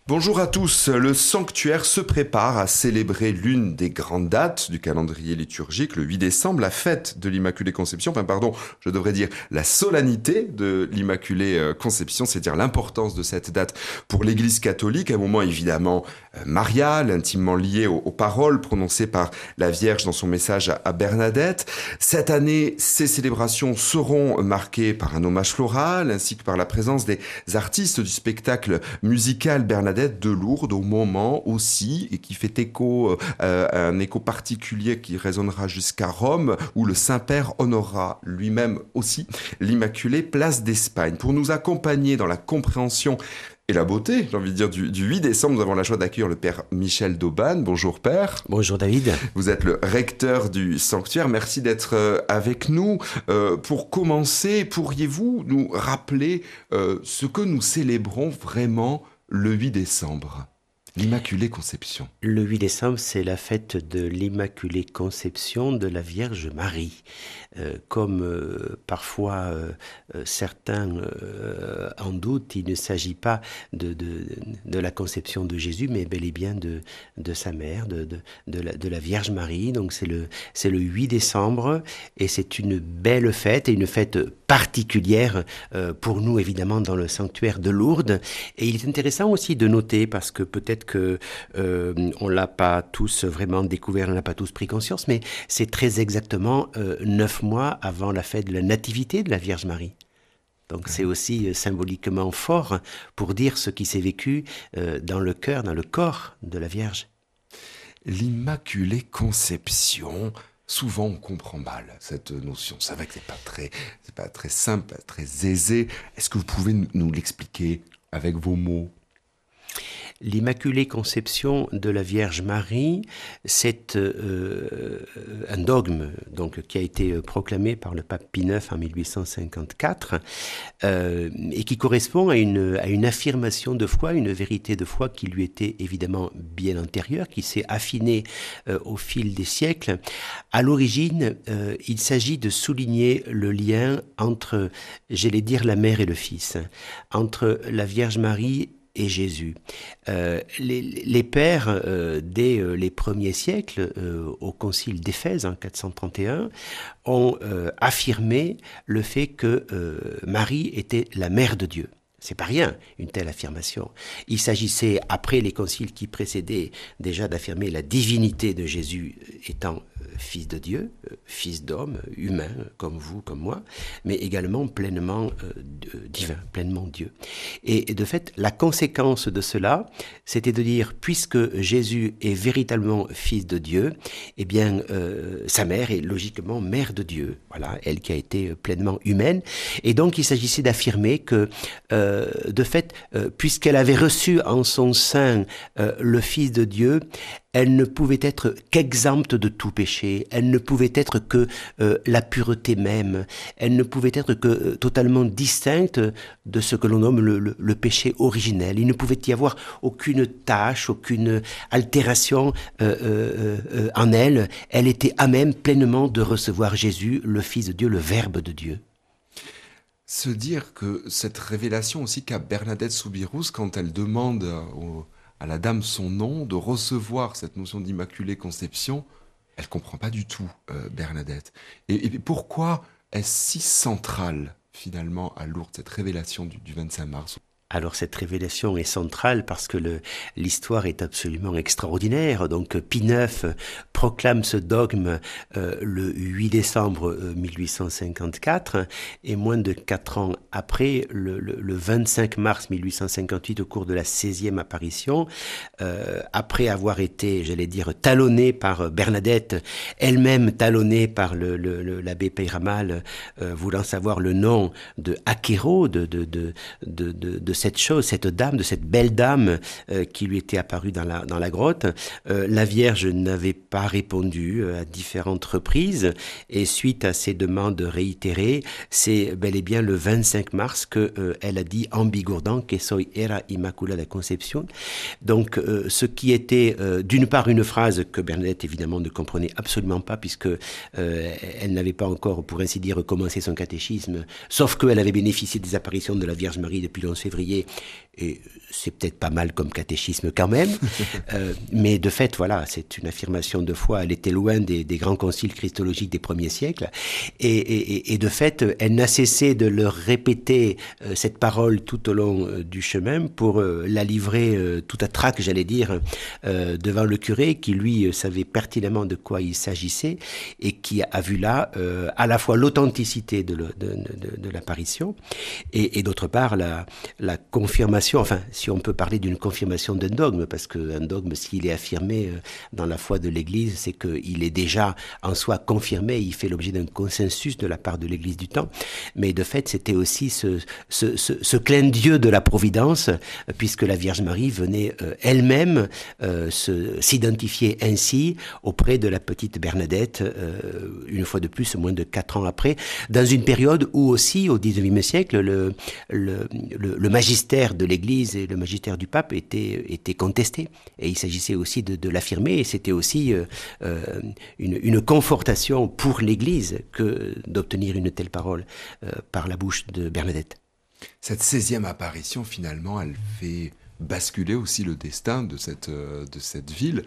Bonjour à tous, le sanctuaire se prépare à célébrer l'une des grandes dates du calendrier liturgique, le 8 décembre, la fête de l'Immaculée Conception, je devrais dire la solennité de l'Immaculée Conception, c'est dire l'importance de cette date pour l'Église catholique, un moment évidemment marial, intimement lié aux paroles prononcées par la Vierge dans son message à Bernadette. Cette année, ces célébrations seront marquées par un hommage floral, ainsi que par la présence des artistes du spectacle musical Bernadette de Lourdes au moment aussi, et qui fait écho, un écho particulier qui résonnera jusqu'à Rome, où le Saint-Père honorera lui-même aussi l'Immaculée Place d'Espagne. Pour nous accompagner dans la compréhension et la beauté, j'ai envie de dire, du 8 décembre, nous avons la joie d'accueillir le Père Michel d'Auban. Bonjour Père. Bonjour David. Vous êtes le recteur du sanctuaire, merci d'être avec nous. Pour commencer, pourriez-vous nous rappeler ce que nous célébrons vraiment le 8 décembre, l'Immaculée Conception? Le 8 décembre, c'est la fête de l'Immaculée Conception de la Vierge Marie. Comme parfois certains en doutent, il ne s'agit pas de la conception de Jésus, mais bel et bien de sa mère, de la Vierge Marie. Donc c'est le 8 décembre et c'est une belle fête et une fête particulière pour nous évidemment dans le sanctuaire de Lourdes. Et il est intéressant aussi de noter, parce que peut-être que on l'a pas tous vraiment découvert, on n'a pas tous pris conscience, mais c'est très exactement 9 mois avant la fête de la Nativité de la Vierge Marie. Donc c'est aussi symboliquement fort pour dire ce qui s'est vécu dans le cœur, dans le corps de la Vierge. L'Immaculée Conception, souvent on comprend mal cette notion. C'est vrai que c'est pas très simple, pas très aisé. Est-ce que vous pouvez nous l'expliquer avec vos mots? L'Immaculée Conception de la Vierge Marie, c'est un dogme donc, qui a été proclamé par le pape Pie IX en 1854 et qui correspond à une affirmation de foi, une vérité de foi qui lui était évidemment bien antérieure, qui s'est affinée au fil des siècles. À l'origine, il s'agit de souligner le lien entre, j'allais dire, la mère et le fils, entre la Vierge Marie et Jésus. Les pères, dès les premiers siècles, au concile d'Éphèse en 431, ont affirmé le fait que Marie était la mère de Dieu. C'est pas rien, une telle affirmation. Il s'agissait, après les conciles qui précédaient, déjà d'affirmer la divinité de Jésus étant fils de Dieu, fils d'homme, humain, comme vous, comme moi, mais également pleinement divin, pleinement Dieu. Et de fait, la conséquence de cela, c'était de dire, puisque Jésus est véritablement fils de Dieu, eh bien, sa mère est logiquement mère de Dieu. Voilà, elle qui a été pleinement humaine. Et donc, il s'agissait d'affirmer que de fait, puisqu'elle avait reçu en son sein le Fils de Dieu, elle ne pouvait être qu'exempte de tout péché, elle ne pouvait être que la pureté même, elle ne pouvait être que totalement distincte de ce que l'on nomme le péché originel. Il ne pouvait y avoir aucune tâche, aucune altération en elle. Elle était à même pleinement de recevoir Jésus, le Fils de Dieu, le Verbe de Dieu. Se dire que cette révélation aussi qu'a Bernadette Soubirous quand elle demande à la dame son nom, de recevoir cette notion d'Immaculée Conception, elle ne comprend pas du tout, Bernadette. Et pourquoi est-ce si central, finalement, à Lourdes, cette révélation du 25 mars ? Alors cette révélation est centrale parce que l'histoire est absolument extraordinaire. Donc Pie IX proclame ce dogme le 8 décembre 1854 et moins de 4 ans après, le 25 mars 1858, au cours de la 16e apparition, après avoir été, j'allais dire, talonnée par Bernadette, elle-même talonnée par l'abbé Peyramal, voulant savoir le nom de Acquérot, de cette chose, cette dame, de cette belle dame qui lui était apparue dans la grotte. La Vierge n'avait pas répondu à différentes reprises et suite à ces demandes réitérées, c'est bel et bien le 25 mars qu'elle a dit en bigourdant que soy era Immaculada Concepción. Donc ce qui était d'une part une phrase que Bernadette évidemment ne comprenait absolument pas puisque elle n'avait pas encore, pour ainsi dire, commencé son catéchisme, sauf qu'elle avait bénéficié des apparitions de la Vierge Marie depuis le 11 février voyez, et c'est peut-être pas mal comme catéchisme quand même, mais de fait, voilà, c'est une affirmation de foi. Elle était loin des grands conciles christologiques des premiers siècles, et de fait, elle n'a cessé de leur répéter cette parole tout au long du chemin pour la livrer tout à trac, j'allais dire, devant le curé, qui lui savait pertinemment de quoi il s'agissait et qui a vu là à la fois l'authenticité de l'apparition et d'autre part la confirmation. Enfin, si on peut parler d'une confirmation d'un dogme, parce qu'un dogme, s'il est affirmé dans la foi de l'Église, c'est qu'il est déjà en soi confirmé, il fait l'objet d'un consensus de la part de l'Église du temps. Mais de fait, c'était aussi ce clin d'yeux de la Providence, puisque la Vierge Marie venait elle-même s'identifier ainsi auprès de la petite Bernadette, une fois de plus, moins de 4 ans après, dans une période où aussi, au XIXe siècle, le magistère de l'Église et le magistère du pape étaient contestés. Et il s'agissait aussi de l'affirmer, et c'était aussi une confortation pour l'Église que d'obtenir une telle parole par la bouche de Bernadette. Cette 16e apparition, finalement, elle fait basculer aussi le destin de cette ville.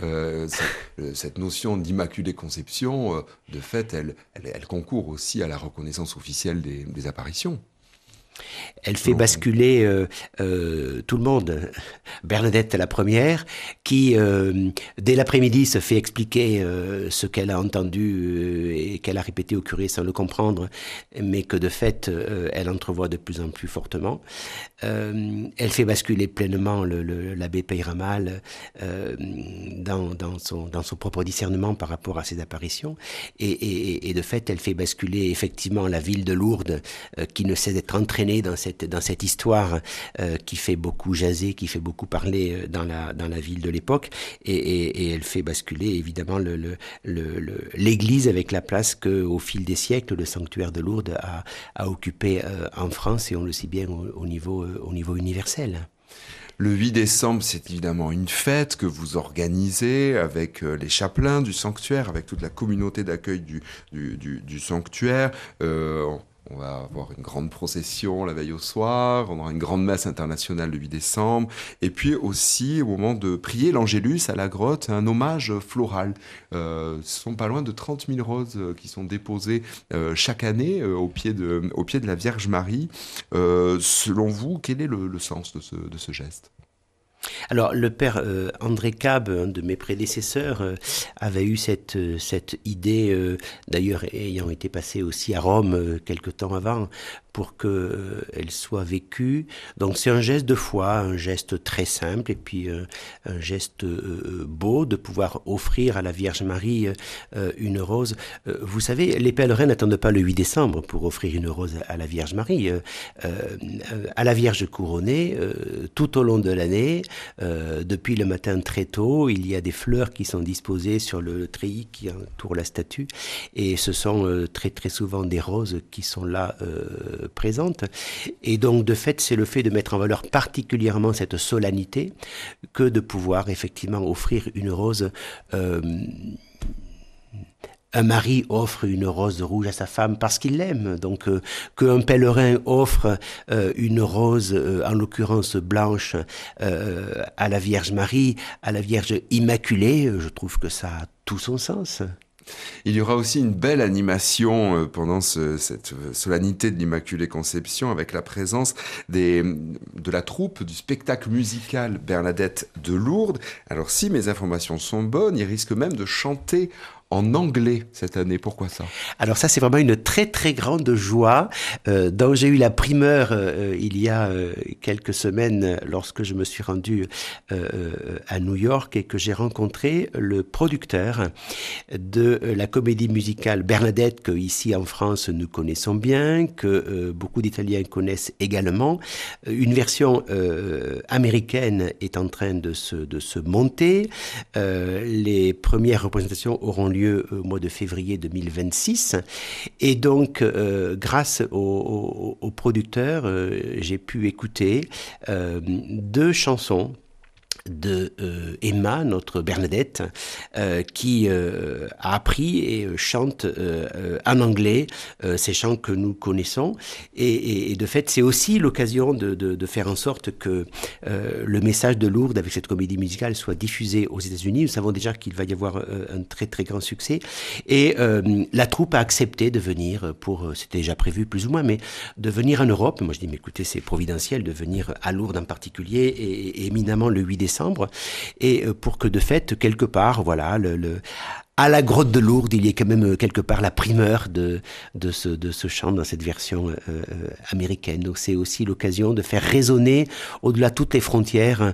Cette notion d'immaculée conception, de fait, elle concourt aussi à la reconnaissance officielle des apparitions. Elle fait basculer tout le monde. Bernadette, la première, qui, dès l'après-midi, se fait expliquer ce qu'elle a entendu et qu'elle a répété au curé sans le comprendre, mais que de fait, elle entrevoit de plus en plus fortement. Elle fait basculer pleinement l'abbé Peyramal dans son propre discernement par rapport à ses apparitions. Et de fait, elle fait basculer effectivement la ville de Lourdes, qui ne cesse d'être entraînée dans cette histoire qui fait beaucoup jaser, qui fait beaucoup parler dans la ville de l'époque, et elle fait basculer évidemment l'Église avec la place qu'au fil des siècles le sanctuaire de Lourdes a occupé en France, et on le sait bien au niveau universel. Le 8 décembre, c'est évidemment une fête que vous organisez avec les chapelains du sanctuaire, avec toute la communauté d'accueil du sanctuaire. On va avoir une grande procession la veille au soir, on aura une grande messe internationale le 8 décembre, et puis aussi au moment de prier l'Angélus à la grotte, un hommage floral. Ce sont pas loin de 30 000 roses qui sont déposées chaque année au pied de la Vierge Marie. Selon vous, quel est le sens de ce geste ? Alors, le père André Cab, un de mes prédécesseurs, avait eu cette idée, d'ailleurs ayant été passé aussi à Rome quelque temps avant, pour qu'elle soit vécue. Donc c'est un geste de foi, un geste très simple, et puis un geste beau de pouvoir offrir à la Vierge Marie une rose. Vous savez, les pèlerins n'attendent pas le 8 décembre pour offrir une rose à la Vierge Marie. À la Vierge couronnée, tout au long de l'année, depuis le matin très tôt, il y a des fleurs qui sont disposées sur le treillis qui entoure la statue, et ce sont très très souvent des roses qui sont là présente. Et donc, de fait, c'est le fait de mettre en valeur particulièrement cette solennité que de pouvoir effectivement offrir une rose. Un mari offre une rose rouge à sa femme parce qu'il l'aime. Donc, qu'un pèlerin offre une rose, en l'occurrence blanche, à la Vierge Marie, à la Vierge Immaculée, je trouve que ça a tout son sens. Il y aura aussi une belle animation pendant cette solennité de l'Immaculée Conception, avec la présence de la troupe du spectacle musical Bernadette de Lourdes. Alors si mes informations sont bonnes, ils risquent même de chanter en anglais cette année. Pourquoi ça ? Alors ça, c'est vraiment une très très grande joie dont j'ai eu la primeur il y a quelques semaines lorsque je me suis rendu à New York et que j'ai rencontré le producteur de la comédie musicale Bernadette, que ici en France nous connaissons bien, que beaucoup d'Italiens connaissent également. Une version américaine est en train de se monter. Les premières représentations auront lieu au mois de février 2026. Et donc, grâce au producteur, j'ai pu écouter 2 chansons de Emma, notre Bernadette, qui a appris et chante en anglais ces chants que nous connaissons. Et de fait, c'est aussi l'occasion de faire en sorte que le message de Lourdes avec cette comédie musicale soit diffusé aux États-Unis. Nous savons déjà qu'il va y avoir un très très grand succès. Et la troupe a accepté de venir c'était déjà prévu plus ou moins, mais de venir en Europe. Moi je dis, mais écoutez, c'est providentiel de venir à Lourdes en particulier et éminemment le 8 décembre. Et pour que de fait, quelque part, voilà, à la grotte de Lourdes, il y ait quand même quelque part la primeur de ce chant dans cette version américaine. Donc c'est aussi l'occasion de faire résonner au-delà de toutes les frontières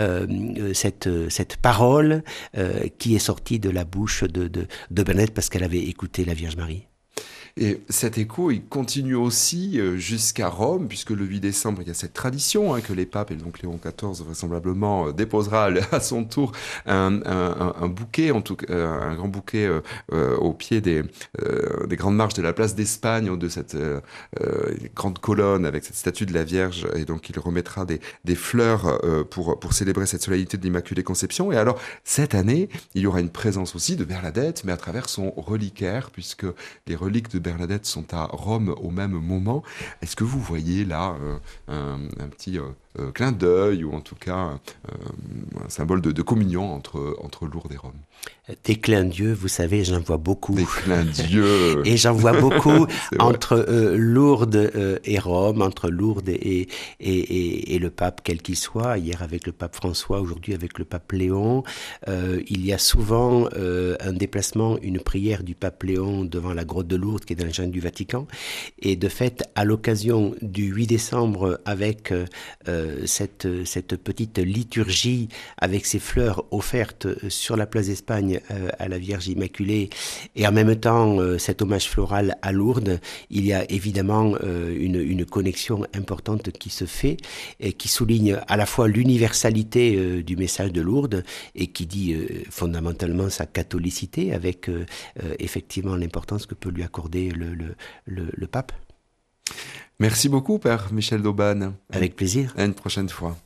cette parole qui est sortie de la bouche de Bernadette parce qu'elle avait écouté la Vierge Marie. Et cet écho, il continue aussi jusqu'à Rome, puisque le 8 décembre, il y a cette tradition que les papes, et donc Léon XIV vraisemblablement déposera à son tour un bouquet, en tout cas un grand bouquet au pied des grandes marches de la place d'Espagne, de cette grande colonne avec cette statue de la Vierge, et donc il remettra des fleurs pour célébrer cette solennité de l'Immaculée Conception. Et alors, cette année, il y aura une présence aussi de Bernadette, mais à travers son reliquaire, puisque les reliques de Bernadette sont à Rome au même moment. Est-ce que vous voyez là un petit clin d'œil, ou en tout cas un symbole de communion entre Lourdes et Rome? Des clins d'yeux, vous savez, j'en vois beaucoup. Des clins d'yeux. Et j'en vois beaucoup entre Lourdes et Rome, entre Lourdes et le pape, quel qu'il soit. Hier avec le pape François, aujourd'hui avec le pape Léon. Il y a souvent un déplacement, une prière du pape Léon devant la grotte de Lourdes, qui est dans le jardin du Vatican. Et de fait, à l'occasion du 8 décembre, avec cette petite liturgie, avec ces fleurs offertes sur la place d'Espagne à la Vierge Immaculée, et en même temps cet hommage floral à Lourdes, il y a évidemment une connexion importante qui se fait et qui souligne à la fois l'universalité du message de Lourdes et qui dit fondamentalement sa catholicité avec effectivement l'importance que peut lui accorder le pape. Merci beaucoup, Père Michel d'Aubagne. Avec plaisir. À une prochaine fois.